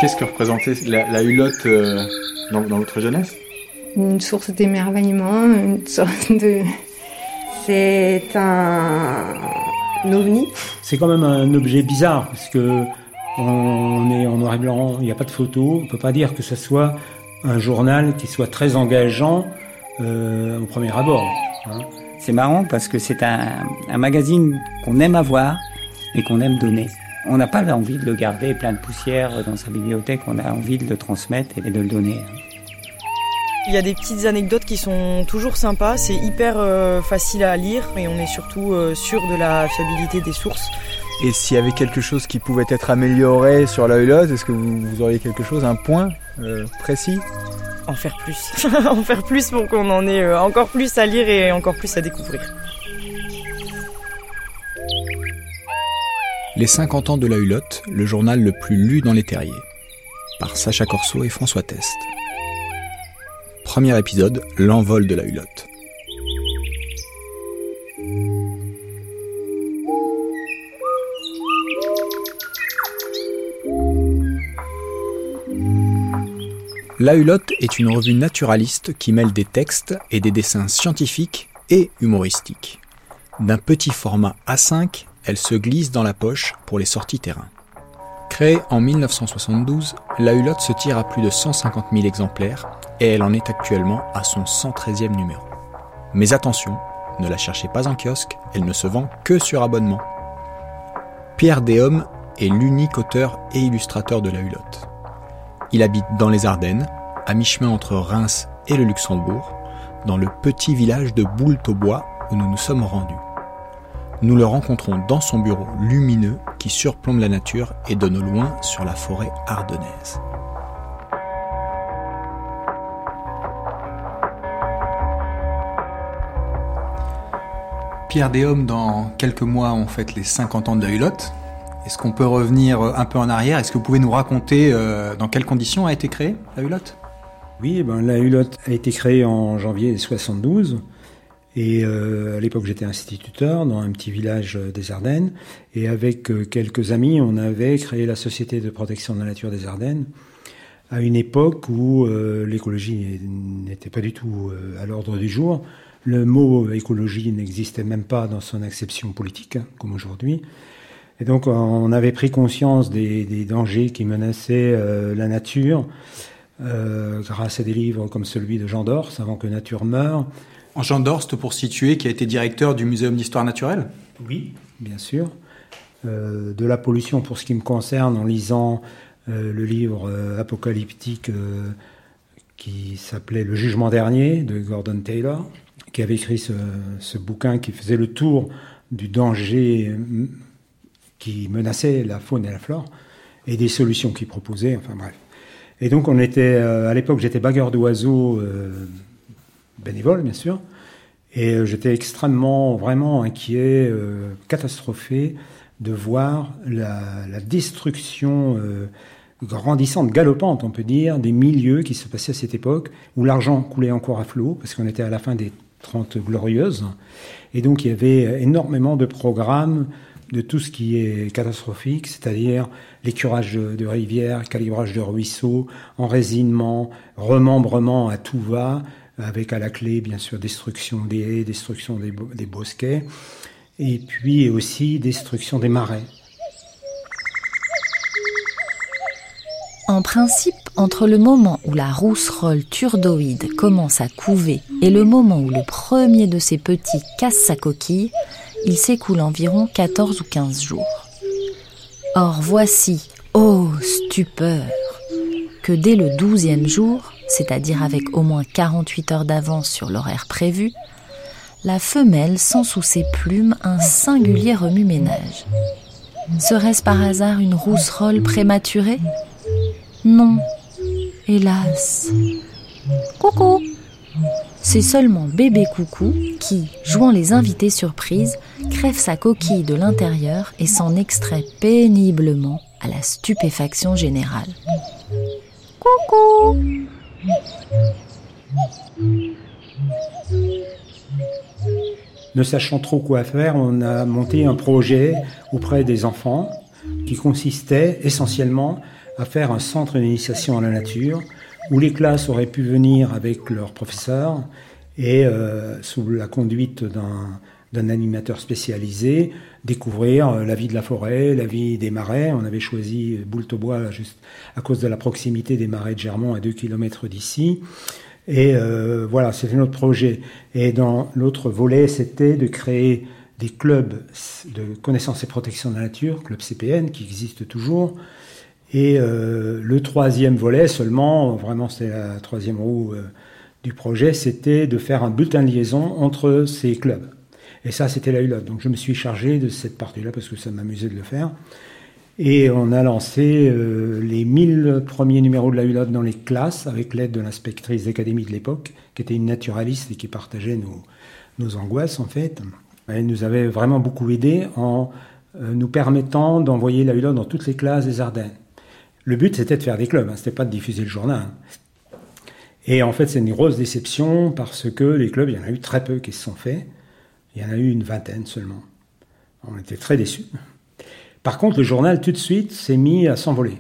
Qu'est-ce que représentait la hulotte dans votre jeunesse ? Une source d'émerveillement, une sorte de... C'est un ovni. C'est quand même un objet bizarre, parce que on est en noir et blanc, il n'y a pas de photo. On ne peut pas dire que ce soit un journal qui soit très engageant au premier abord. Hein. C'est marrant parce que c'est un magazine qu'on aime avoir et qu'on aime donner. On n'a pas envie de le garder plein de poussière dans sa bibliothèque, on a envie de le transmettre et de le donner. Il y a des petites anecdotes qui sont toujours sympas, c'est hyper facile à lire et on est surtout sûr de la fiabilité des sources. Et s'il y avait quelque chose qui pouvait être amélioré sur la hulotte, est-ce que vous auriez quelque chose, un point précis ? En faire plus. En faire plus pour qu'on en ait encore plus à lire et encore plus à découvrir. Les 50 ans de la hulotte, le journal le plus lu dans les terriers. Par Sacha Corso et François Test. Premier épisode, l'envol de la hulotte. La hulotte est une revue naturaliste qui mêle des textes et des dessins scientifiques et humoristiques. D'un petit format A5, elle se glisse dans la poche pour les sorties terrain. Créée en 1972, la hulotte se tire à plus de 150 000 exemplaires et elle en est actuellement à son 113e numéro. Mais attention, ne la cherchez pas en kiosque, elle ne se vend que sur abonnement. Pierre Déhomme est l'unique auteur et illustrateur de la hulotte. Il habite dans les Ardennes, à mi-chemin entre Reims et le Luxembourg, dans le petit village de Boultaubois où nous nous sommes rendus. Nous le rencontrons dans son bureau lumineux qui surplombe la nature et donne au loin sur la forêt ardennaise. Pierre Déhomme, dans quelques mois, on fête les 50 ans de la hulotte. Est-ce qu'on peut revenir un peu en arrière ? Est-ce que vous pouvez nous raconter dans quelles conditions a été créée la hulotte ? Oui, la hulotte a été créée en janvier 1972. Et à l'époque, j'étais instituteur dans un petit village des Ardennes. Et avec quelques amis, on avait créé la Société de protection de la nature des Ardennes à une époque où l'écologie n'était pas du tout à l'ordre du jour. Le mot écologie n'existait même pas dans son acception politique, comme aujourd'hui. Et donc, on avait pris conscience des dangers qui menaçaient la nature grâce à des livres comme celui de Jean Dorst, Avant que nature meure. Jean Dorst, pour situer, qui a été directeur du Muséum d'histoire naturelle ? Oui, bien sûr. De la pollution, pour ce qui me concerne, en lisant le livre apocalyptique qui s'appelait Le Jugement dernier, de Gordon Taylor, qui avait écrit ce bouquin qui faisait le tour du danger qui menaçait la faune et la flore, et des solutions qu'il proposait, enfin bref. Et donc on était, à l'époque j'étais bagueur d'oiseaux, bénévole bien sûr, et j'étais extrêmement, vraiment inquiet, catastrophé de voir la destruction grandissante, galopante on peut dire, des milieux qui se passaient à cette époque, où l'argent coulait encore à flot, parce qu'on était à la fin des 30 glorieuses, et donc il y avait énormément de programmes de tout ce qui est catastrophique, c'est-à-dire les curages de rivières, calibrage de ruisseaux, enraisinement, remembrement à tout va, avec à la clé, bien sûr, destruction des haies, destruction des bosquets, et puis aussi destruction des marais. En principe, entre le moment où la rousserolle turdoïde commence à couver et le moment où le premier de ses petits casse sa coquille, il s'écoule environ 14 ou 15 jours. Or voici, ô stupeur, que dès le 12e jour, c'est-à-dire avec au moins 48 heures d'avance sur l'horaire prévu, la femelle sent sous ses plumes un singulier remue-ménage. Serait-ce par hasard une rousserolle prématurée ? Non, hélas. Coucou ! C'est seulement bébé coucou qui, jouant les invités surprises, crève sa coquille de l'intérieur et s'en extrait péniblement à la stupéfaction générale. Coucou ! Ne sachant trop quoi faire, on a monté un projet auprès des enfants qui consistait essentiellement à faire un centre d'initiation à la nature où les classes auraient pu venir avec leurs professeurs et sous la conduite d'un animateur spécialisé, découvrir la vie de la forêt, la vie des marais. On avait choisi Boultebois juste à cause de la proximité des marais de Germont à 2 km d'ici. Et voilà, c'était notre projet. Et dans l'autre volet, c'était de créer des clubs de connaissance et protection de la nature, club CPN, qui existe toujours. Et le troisième volet seulement, vraiment c'était la troisième roue du projet, c'était de faire un bulletin de liaison entre ces clubs. Et ça, c'était la Hulotte. Donc je me suis chargé de cette partie-là parce que ça m'amusait de le faire. Et on a lancé les 1000 premiers numéros de la Hulotte dans les classes avec l'aide de l'inspectrice d'académie de l'époque, qui était une naturaliste et qui partageait nos angoisses en fait. Elle nous avait vraiment beaucoup aidé en nous permettant d'envoyer la Hulotte dans toutes les classes des Ardennes. Le but, c'était de faire des clubs, c'était pas de diffuser le journal. Et en fait, c'est une grosse déception parce que les clubs, il y en a eu très peu qui se sont faits. Il y en a eu une vingtaine seulement. On était très déçus. Par contre, le journal, tout de suite, s'est mis à s'envoler.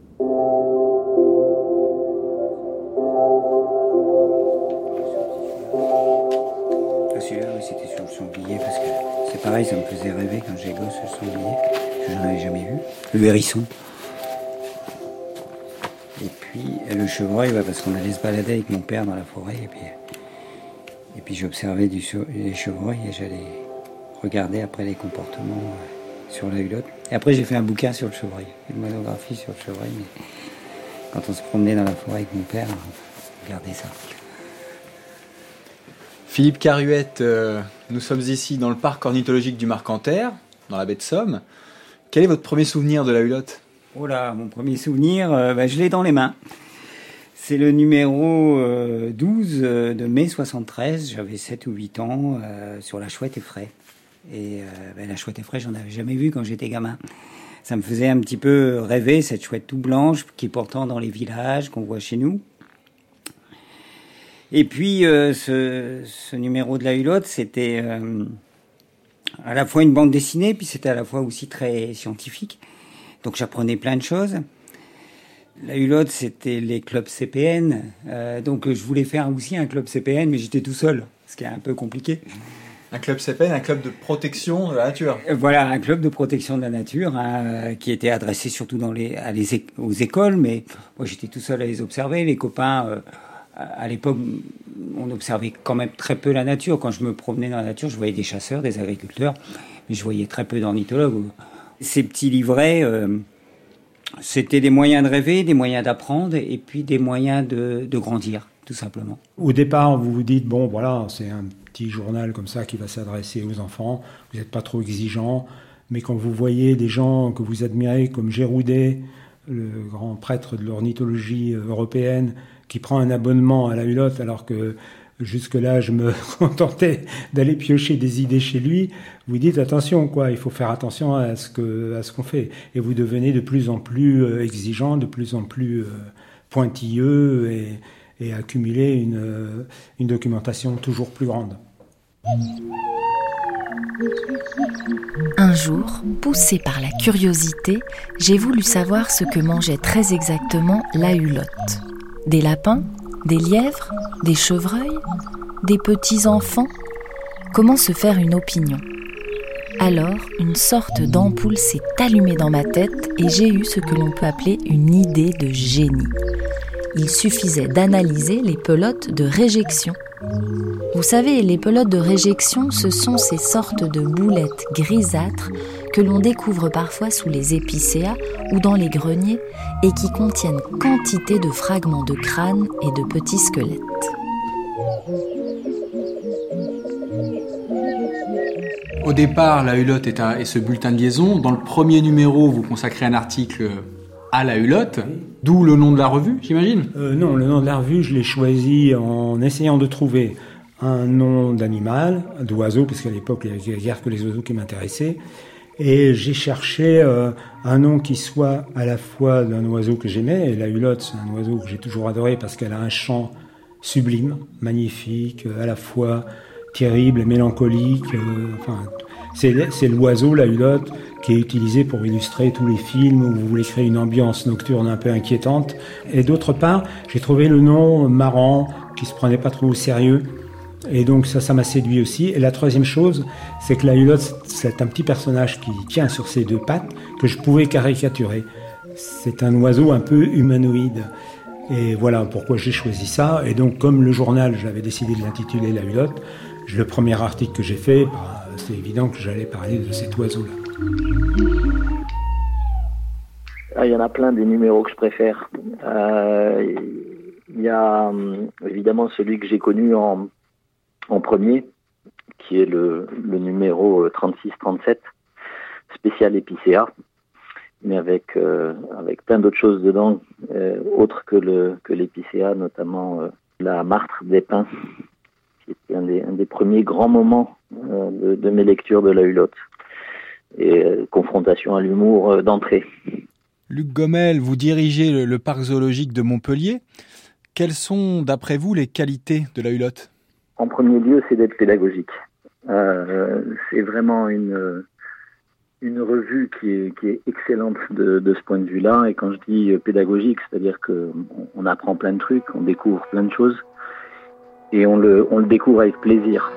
Celui-là, c'était sur le sanglier parce que c'est pareil, ça me faisait rêver quand j'étais gosse, le sanglier. Je n'en avais jamais vu. Le hérisson. Et puis le chevreuil, parce qu'on allait se balader avec mon père dans la forêt. Et puis j'observais les chevreuils et j'allais regarder après les comportements sur la Hulotte. Et après j'ai fait un bouquin sur le chevreuil, une monographie sur le chevreuil. Mais quand on se promenait dans la forêt avec mon père, on regardait ça. Philippe Caruette, nous sommes ici dans le parc ornithologique du Marcanterre, dans la baie de Somme. Quel est votre premier souvenir de la Hulotte ? Oh là, mon premier souvenir, je l'ai dans les mains. C'est le numéro 12 de mai 73, j'avais 7 ou 8 ans, sur la chouette effraie. Et la chouette effraie, j'en avais jamais vu quand j'étais gamin. Ça me faisait un petit peu rêver, cette chouette tout blanche qui est pourtant dans les villages qu'on voit chez nous. Et puis ce numéro de la Hulotte, c'était à la fois une bande dessinée, puis c'était à la fois aussi très scientifique. Donc j'apprenais plein de choses. La Hulotte, c'était les clubs CPN. Donc je voulais faire aussi un club CPN, mais j'étais tout seul, ce qui est un peu compliqué. Un club CPN, un club de protection de la nature. Voilà, un club de protection de la nature qui était adressé surtout aux écoles, mais moi j'étais tout seul à les observer. Les copains, à l'époque, on observait quand même très peu la nature. Quand je me promenais dans la nature, je voyais des chasseurs, des agriculteurs, mais je voyais très peu d'ornithologues. Ces petits livrets, c'était des moyens de rêver, des moyens d'apprendre et puis des moyens de grandir, tout simplement. Au départ, vous vous dites, bon, voilà, c'est un petit journal comme ça qui va s'adresser aux enfants, vous n'êtes pas trop exigeant, mais quand vous voyez des gens que vous admirez comme Géroudet, le grand prêtre de l'ornithologie européenne, qui prend un abonnement à la Hulotte alors que jusque-là, je me contentais d'aller piocher des idées chez lui. Vous dites attention, quoi. Il faut faire attention à ce qu'on fait. Et vous devenez de plus en plus exigeant, de plus en plus pointilleux et accumuler une documentation toujours plus grande. Un jour, poussé par la curiosité, j'ai voulu savoir ce que mangeait très exactement la Hulotte. Des lapins ? Des lièvres, des chevreuils, des petits-enfants. Comment se faire une opinion ? Alors, une sorte d'ampoule s'est allumée dans ma tête et j'ai eu ce que l'on peut appeler une idée de génie. Il suffisait d'analyser les pelotes de réjection. Vous savez, les pelotes de réjection, ce sont ces sortes de boulettes grisâtres que l'on découvre parfois sous les épicéas ou dans les greniers et qui contiennent quantité de fragments de crâne et de petits squelettes. Au départ, la Hulotte est ce bulletin de liaison. Dans le premier numéro, vous consacrez un article à la Hulotte, d'où le nom de la revue, j'imagine ? Non, le nom de la revue, je l'ai choisi en essayant de trouver un nom d'animal, d'oiseau, parce qu'à l'époque, il n'y avait guère que les oiseaux qui m'intéressaient. Et j'ai cherché un nom qui soit à la fois d'un oiseau que j'aimais, et la Hulotte, c'est un oiseau que j'ai toujours adoré parce qu'elle a un chant sublime, magnifique, à la fois terrible et mélancolique, C'est l'oiseau, la hulotte, qui est utilisé pour illustrer tous les films où vous voulez créer une ambiance nocturne un peu inquiétante. Et d'autre part, j'ai trouvé le nom marrant, qui se prenait pas trop au sérieux. Et donc ça m'a séduit aussi. Et la troisième chose, c'est que la hulotte, c'est un petit personnage qui tient sur ses 2 pattes, que je pouvais caricaturer. C'est un oiseau un peu humanoïde. Et voilà pourquoi j'ai choisi ça. Et donc, comme le journal, j'avais décidé de l'intituler La Hulotte, le premier article que j'ai fait, c'est évident que j'allais parler de cet oiseau-là. Il y en a plein des numéros que je préfère. Il y a évidemment celui que j'ai connu en premier, qui est le numéro 36-37, spécial épicéa, mais avec plein d'autres choses dedans, autres que l'épicéa, notamment la martre des pins, qui est un des premiers grands moments de mes lectures de la Hulotte, et confrontation à l'humour d'entrée. Luc Gomel, vous dirigez le parc zoologique de Montpellier. Quelles sont, d'après vous, les qualités de la Hulotte ? En premier lieu, c'est d'être pédagogique. C'est vraiment une revue qui est excellente de ce point de vue-là. Et quand je dis pédagogique, c'est-à-dire qu'on apprend plein de trucs, on découvre plein de choses, et on le découvre avec plaisir.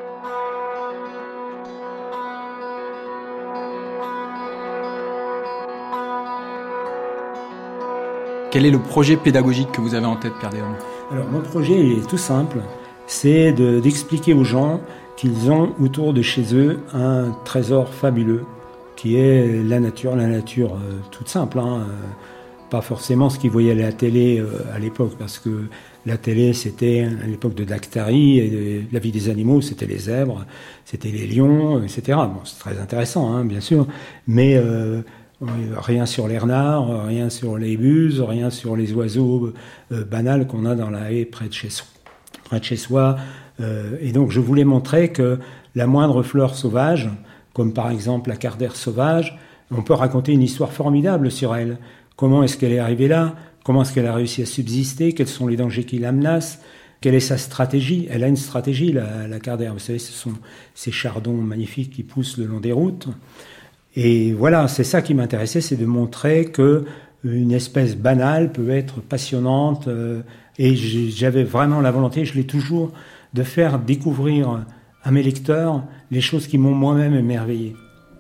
Quel est le projet pédagogique que vous avez en tête, Pierre Déhomme ? Alors, mon projet est tout simple. C'est d'expliquer aux gens qu'ils ont autour de chez eux un trésor fabuleux qui est la nature toute simple, pas forcément ce qu'ils voyaient à la télé à l'époque, parce que la télé c'était à l'époque de Daktari, et la vie des animaux c'était les zèbres, c'était les lions, etc. Bon, c'est très intéressant, bien sûr, mais rien sur les renards, rien sur les buses, rien sur les oiseaux banals qu'on a dans la haie près de chez soi. Et donc je voulais montrer que la moindre fleur sauvage, comme par exemple la cardère sauvage, on peut raconter une histoire formidable sur elle. Comment est-ce qu'elle est arrivée là ? Comment est-ce qu'elle a réussi à subsister ? Quels sont les dangers qui la menacent ? Quelle est sa stratégie ? Elle a une stratégie, la cardère. Vous savez, ce sont ces chardons magnifiques qui poussent le long des routes. Et voilà, c'est ça qui m'intéressait, c'est de montrer que une espèce banale peut être passionnante. Et j'avais vraiment la volonté, je l'ai toujours, de faire découvrir à mes lecteurs les choses qui m'ont moi-même émerveillé.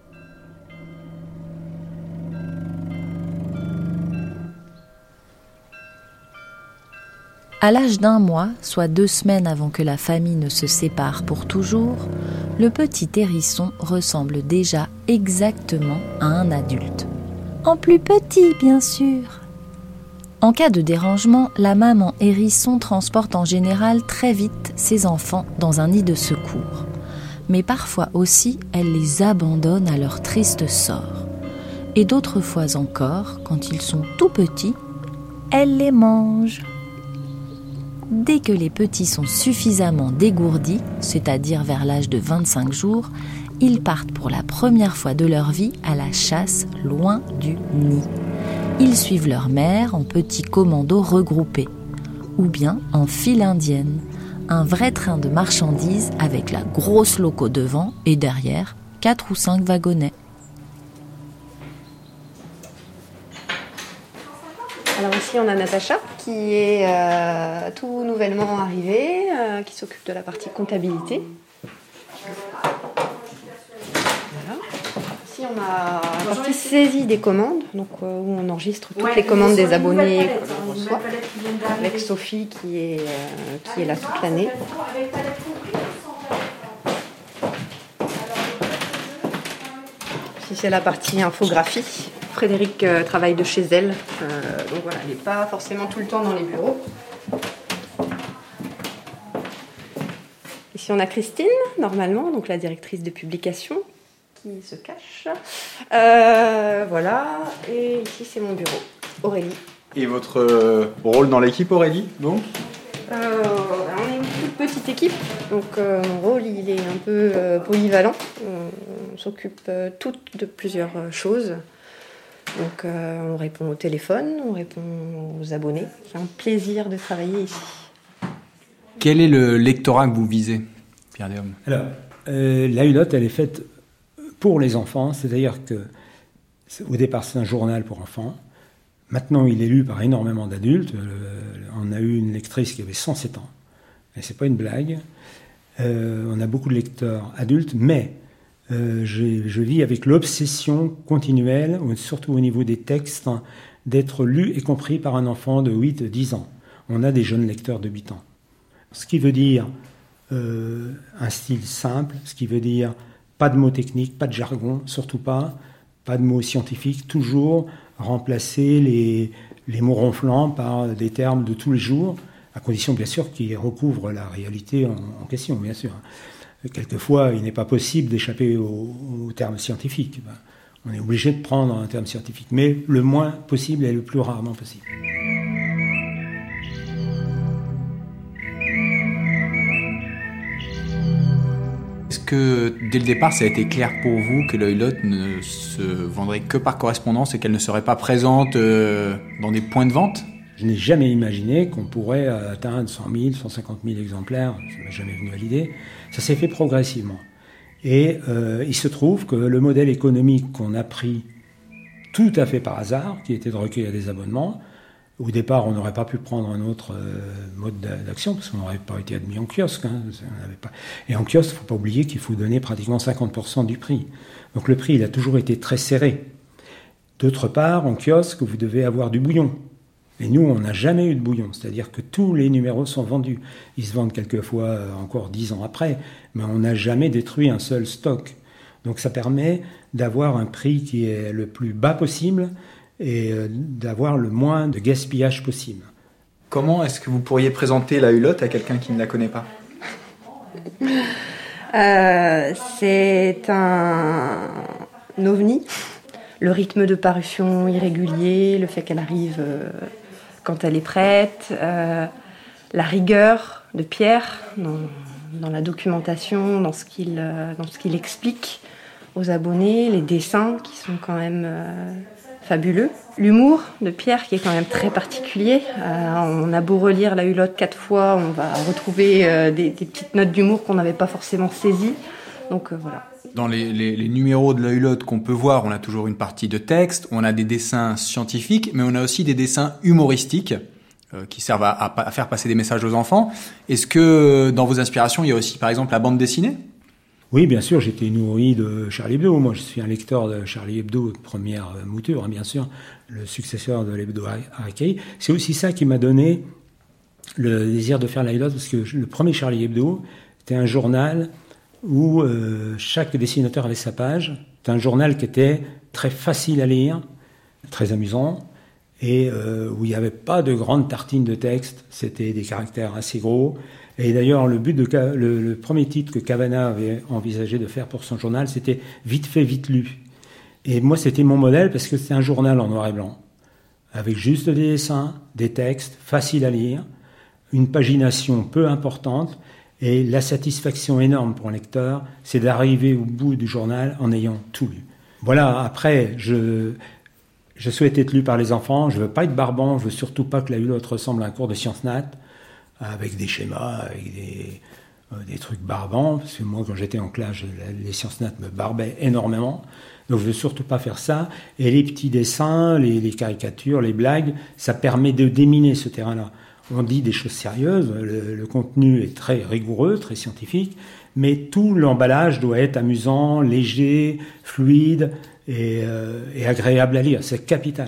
À l'âge d'1 mois, soit 2 semaines avant que la famille ne se sépare pour toujours, le petit hérisson ressemble déjà exactement à un adulte. En plus petit, bien sûr. En cas de dérangement, la maman hérisson transporte en général très vite ses enfants dans un nid de secours. Mais parfois aussi, elle les abandonne à leur triste sort. Et d'autres fois encore, quand ils sont tout petits, elle les mange. Dès que les petits sont suffisamment dégourdis, c'est-à-dire vers l'âge de 25 jours, ils partent pour la première fois de leur vie à la chasse loin du nid. Ils suivent leur mère en petits commandos regroupés, ou bien en file indienne, un vrai train de marchandises avec la grosse loco devant et derrière 4 ou 5 wagonnets. Alors ici on a Natacha qui est tout nouvellement arrivée, qui s'occupe de la partie comptabilité. Voilà. Ici on a la partie saisie des commandes, donc où on enregistre toutes les commandes des abonnés qu'on reçoit, avec Sophie qui est là toute l'année. Ici c'est la partie infographie. Frédéric travaille de chez elle, donc voilà, elle n'est pas forcément tout le temps dans les bureaux. Ici on a Christine, normalement, donc la directrice de publication, qui se cache. Voilà, et ici c'est mon bureau, Aurélie. Et votre rôle dans l'équipe, Aurélie, donc ? On est une toute petite équipe, donc mon rôle il est un peu polyvalent. On s'occupe toutes de plusieurs choses. Donc on répond au téléphone, on répond aux abonnés. C'est un plaisir de travailler ici. Quel est le lectorat que vous visez, Pierre Déhomme ? Alors, la Hulotte, elle est faite pour les enfants, c'est-à-dire qu'au départ c'est un journal pour enfants, maintenant il est lu par énormément d'adultes, on a eu une lectrice qui avait 107 ans, et c'est pas une blague, on a beaucoup de lecteurs adultes, mais je vis avec l'obsession continuelle, surtout au niveau des textes, d'être lu et compris par un enfant de 8-10 ans. On a des jeunes lecteurs de 8 ans. Ce qui veut dire un style simple, ce qui veut dire pas de mots techniques, pas de jargon, surtout pas de mots scientifiques, toujours remplacer les mots ronflants par des termes de tous les jours, à condition bien sûr qu'ils recouvrent la réalité en question, bien sûr. Quelquefois, il n'est pas possible d'échapper aux termes scientifiques. On est obligé de prendre un terme scientifique, mais le moins possible et le plus rarement possible. Est-ce que, dès le départ, ça a été clair pour vous que l'œil-lotte ne se vendrait que par correspondance et qu'elle ne serait pas présente dans des points de vente ? Je n'ai jamais imaginé qu'on pourrait atteindre 100 000, 150 000 exemplaires. Ça ne m'est jamais venu à l'idée. Ça s'est fait progressivement. Et il se trouve que le modèle économique qu'on a pris tout à fait par hasard, qui était de recueillir des abonnements, au départ, on n'aurait pas pu prendre un autre mode d'action, parce qu'on n'aurait pas été admis en kiosque. Et en kiosque, il ne faut pas oublier qu'il faut donner pratiquement 50% du prix. Donc le prix, il a toujours été très serré. D'autre part, en kiosque, vous devez avoir du bouillon. Et nous, on n'a jamais eu de bouillon, c'est-à-dire que tous les numéros sont vendus. Ils se vendent quelquefois encore 10 ans après, mais on n'a jamais détruit un seul stock. Donc ça permet d'avoir un prix qui est le plus bas possible et d'avoir le moins de gaspillage possible. Comment est-ce que vous pourriez présenter la Hulotte à quelqu'un qui ne la connaît pas ? C'est un ovni. Le rythme de parution irrégulier, le fait qu'elle arrive quand elle est prête, la rigueur de Pierre dans la documentation, dans ce qu'il explique aux abonnés, les dessins qui sont quand même fabuleux. L'humour de Pierre qui est quand même très particulier. On a beau relire la Hulotte 4 fois, on va retrouver des petites notes d'humour qu'on n'avait pas forcément saisies. Donc voilà. Dans les numéros de la Hulotte qu'on peut voir, on a toujours une partie de texte, on a des dessins scientifiques, mais on a aussi des dessins humoristiques qui servent à faire passer des messages aux enfants. Est-ce que dans vos inspirations, il y a aussi par exemple la bande dessinée ? Oui, bien sûr, j'étais nourri de Charlie Hebdo. Moi, je suis un lecteur de Charlie Hebdo de première mouture, bien sûr, le successeur de l'hebdo Harikei. C'est aussi ça qui m'a donné le désir de faire la Hulotte, parce que le premier Charlie Hebdo, c'était un journal où chaque dessinateur avait sa page. C'était un journal qui était très facile à lire, très amusant, et où il n'y avait pas de grandes tartines de texte. C'était des caractères assez gros. Et d'ailleurs, le premier titre que Cavana avait envisagé de faire pour son journal, c'était « Vite fait, vite lu ». Et moi, c'était mon modèle parce que c'était un journal en noir et blanc, avec juste des dessins, des textes, faciles à lire, une pagination peu importante, et la satisfaction énorme pour un lecteur, c'est d'arriver au bout du journal en ayant tout lu. Voilà, après, je souhaite être lu par les enfants, je ne veux pas être barbant, je ne veux surtout pas que la Hulotte ressemble à un cours de sciences nat, avec des schémas, avec des trucs barbants, parce que moi, quand j'étais en classe, les sciences nat me barbaient énormément, donc je ne veux surtout pas faire ça, et les petits dessins, les caricatures, les blagues, ça permet de déminer ce terrain-là. On dit des choses sérieuses, le contenu est très rigoureux, très scientifique, mais tout l'emballage doit être amusant, léger, fluide et agréable à lire. C'est capital.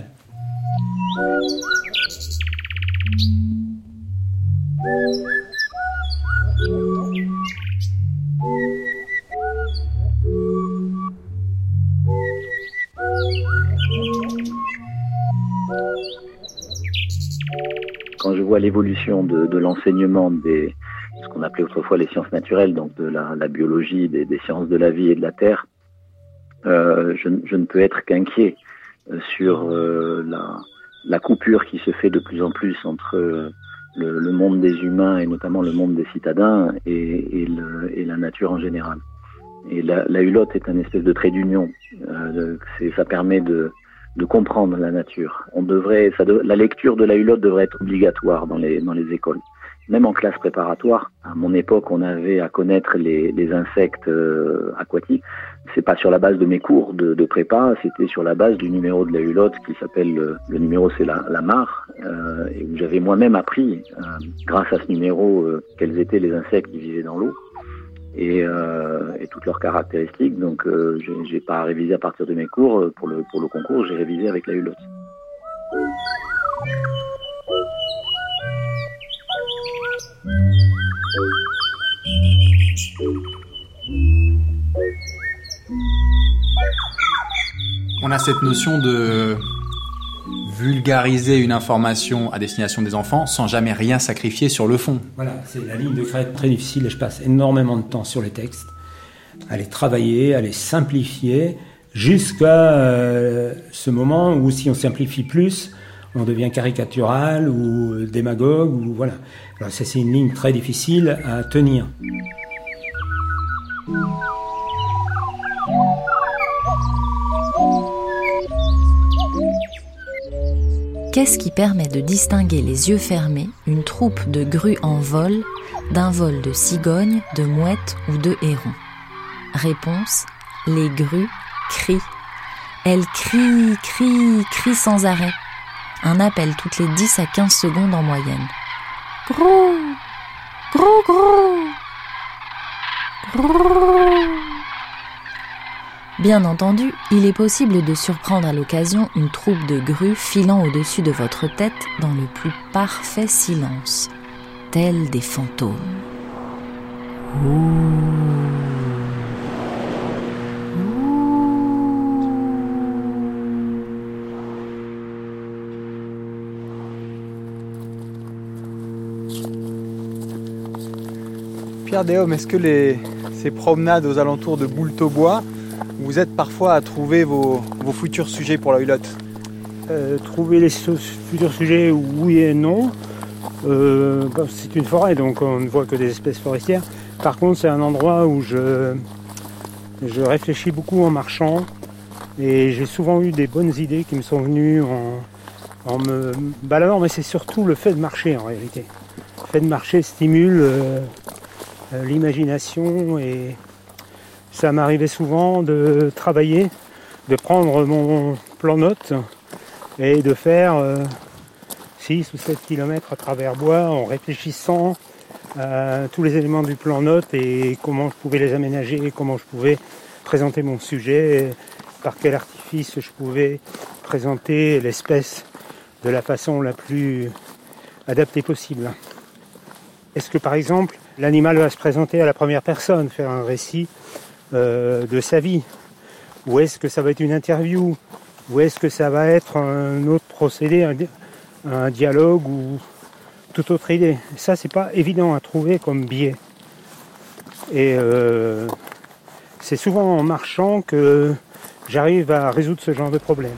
Quand je vois l'évolution de l'enseignement de ce qu'on appelait autrefois les sciences naturelles, donc de la biologie, des sciences de la vie et de la terre, je ne peux être qu'inquiet sur la coupure qui se fait de plus en plus entre le monde des humains et notamment le monde des citadins et la nature en général. Et la Hulotte est un espèce de trait d'union. Ça permet de comprendre la nature. La lecture de la Hulotte devrait être obligatoire dans les écoles. même en classe préparatoire. À mon époque, on avait à connaître les insectes aquatiques. C'est pas sur la base de mes cours de prépa, c'était sur la base du numéro de la Hulotte qui s'appelle, le numéro c'est la mare, et où j'avais moi-même appris, grâce à ce numéro, quels étaient les insectes qui vivaient dans l'eau. Et toutes leurs caractéristiques. Donc, j'ai pas révisé à partir de mes cours. Pour le concours, j'ai révisé avec la Hulotte. On a cette notion de vulgariser une information à destination des enfants sans jamais rien sacrifier sur le fond. Voilà, c'est la ligne de crête très difficile et je passe énormément de temps sur les textes, à les travailler, à les simplifier, jusqu'à ce moment où si on simplifie plus, on devient caricatural ou démagogue, ou voilà. Alors ça, c'est une ligne très difficile à tenir. Qu'est-ce qui permet de distinguer les yeux fermés une troupe de grues en vol d'un vol de cigognes, de mouettes ou de hérons? Réponse: les grues crient. Elles crient, crient, crient sans arrêt. Un appel toutes les 10 à 15 secondes en moyenne. Grou, grou, grou, grou. Bien entendu, il est possible de surprendre à l'occasion une troupe de grues filant au-dessus de votre tête dans le plus parfait silence, tels des fantômes. Pierre Déhomme, est-ce que ces promenades aux alentours de Boultaubois, vous êtes parfois à trouver vos futurs sujets pour la Hulotte? Trouver les futurs sujets, oui et non. C'est une forêt, donc on ne voit que des espèces forestières. Par contre, c'est un endroit où je réfléchis beaucoup en marchant et j'ai souvent eu des bonnes idées qui me sont venues en me baladant, mais c'est surtout le fait de marcher en réalité. Le fait de marcher stimule l'imagination et ça m'arrivait souvent de travailler, de prendre mon plan-notes et de faire 6 ou 7 km à travers bois en réfléchissant à tous les éléments du plan-notes et comment je pouvais les aménager, comment je pouvais présenter mon sujet, par quel artifice je pouvais présenter l'espèce de la façon la plus adaptée possible. Est-ce que par exemple l'animal va se présenter à la première personne, faire un récit de sa vie, ou est-ce que ça va être une interview, ou est-ce que ça va être un autre procédé, un dialogue ou toute autre idée. Ça, c'est pas évident à trouver comme biais. Et c'est souvent en marchant que j'arrive à résoudre ce genre de problème.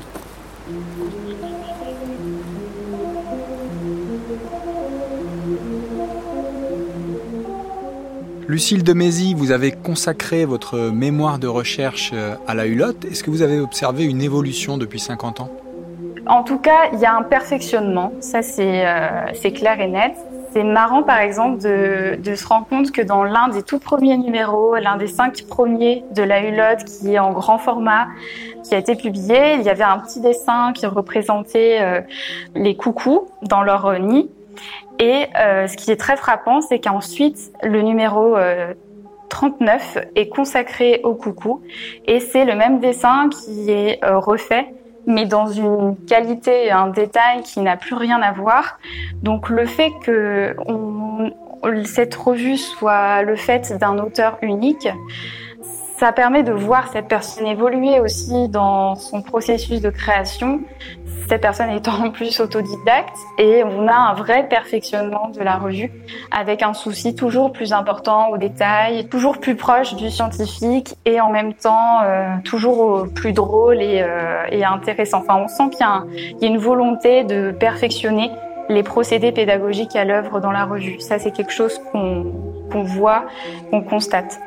Lucille de Mézy, vous avez consacré votre mémoire de recherche à la Hulotte. Est-ce que vous avez observé une évolution depuis 50 ans ? En tout cas, il y a un perfectionnement, ça c'est clair et net. C'est marrant par exemple de se rendre compte que dans l'un des tout premiers numéros, l'un des 5 premiers de la Hulotte qui est en grand format, qui a été publié, il y avait un petit dessin qui représentait les coucous dans leur nid. Et ce qui est très frappant, c'est qu'ensuite, le numéro 39 est consacré au coucou. Et c'est le même dessin qui est refait, mais dans une qualité et un détail qui n'a plus rien à voir. Donc le fait que cette revue soit le fait d'un auteur unique, ça permet de voir cette personne évoluer aussi dans son processus de création. Cette personne étant en plus autodidacte et on a un vrai perfectionnement de la revue avec un souci toujours plus important au détail, toujours plus proche du scientifique et en même temps toujours plus drôle et intéressant. Enfin, on sent qu'il y a une volonté de perfectionner les procédés pédagogiques à l'œuvre dans la revue. Ça, c'est quelque chose qu'on voit, qu'on constate.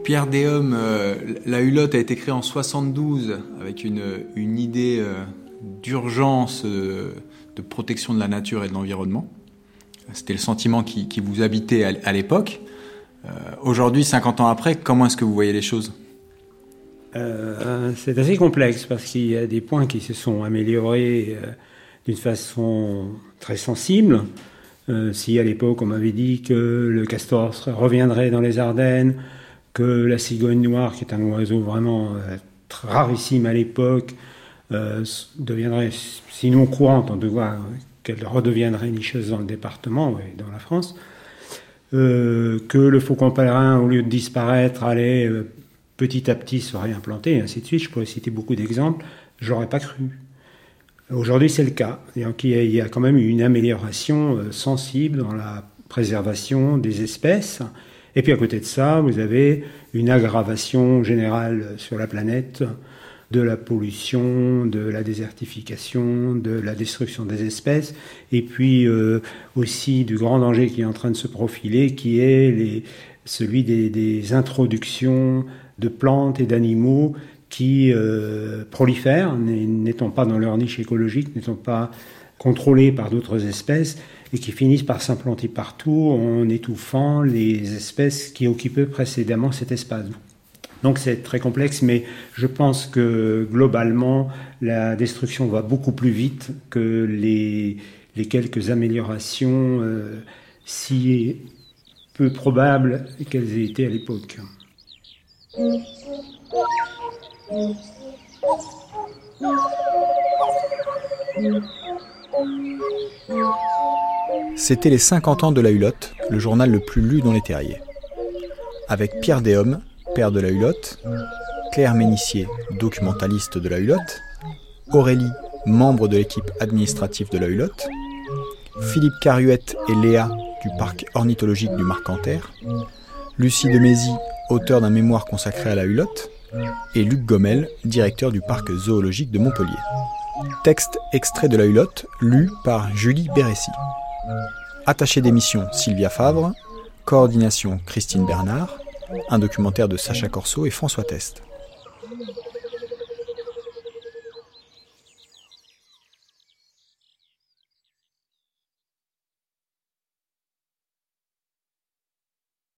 Pierre Déhomme, la Hulotte a été créée en 72 avec une idée d'urgence de protection de la nature et de l'environnement. C'était le sentiment qui vous habitait à l'époque. Aujourd'hui, 50 ans après, comment est-ce que vous voyez les choses ? C'est assez complexe parce qu'il y a des points qui se sont améliorés d'une façon très sensible. Si à l'époque on m'avait dit que le castor reviendrait dans les Ardennes, que la cigogne noire, qui est un oiseau vraiment rarissime à l'époque, deviendrait, sinon courante, en tout cas, qu'elle redeviendrait nicheuse dans le département et dans la France, que le faucon pèlerin, au lieu de disparaître, allait petit à petit se réimplanter, et ainsi de suite. Je pourrais citer beaucoup d'exemples. J'aurais pas cru. Aujourd'hui, c'est le cas. Donc, il y a quand même une amélioration sensible dans la préservation des espèces. Et puis à côté de ça, vous avez une aggravation générale sur la planète de la pollution, de la désertification, de la destruction des espèces, et puis aussi du grand danger qui est en train de se profiler, qui est celui des introductions de plantes et d'animaux qui prolifèrent, n'étant pas dans leur niche écologique, n'étant pas contrôlés par d'autres espèces, et qui finissent par s'implanter partout en étouffant les espèces qui occupaient précédemment cet espace. Donc c'est très complexe, mais je pense que globalement, la destruction va beaucoup plus vite que les quelques améliorations si peu probables qu'elles aient été à l'époque. C'était les 50 ans de la Hulotte, le journal le plus lu dans les terriers. Avec Pierre Déhomme, père de la Hulotte, Claire Ménissier, documentaliste de la Hulotte, Aurélie, membre de l'équipe administrative de la Hulotte, Philippe Caruette et Léa du parc ornithologique du Marcanterre, Lucie de Mézy, auteur d'un mémoire consacré à la Hulotte, et Luc Gommel, directeur du parc zoologique de Montpellier. Texte extrait de la Hulotte, lu par Julie Bérécy. Attachée d'émission Sylvia Favre, coordination Christine Bernard, un documentaire de Sacha Corso et François Test.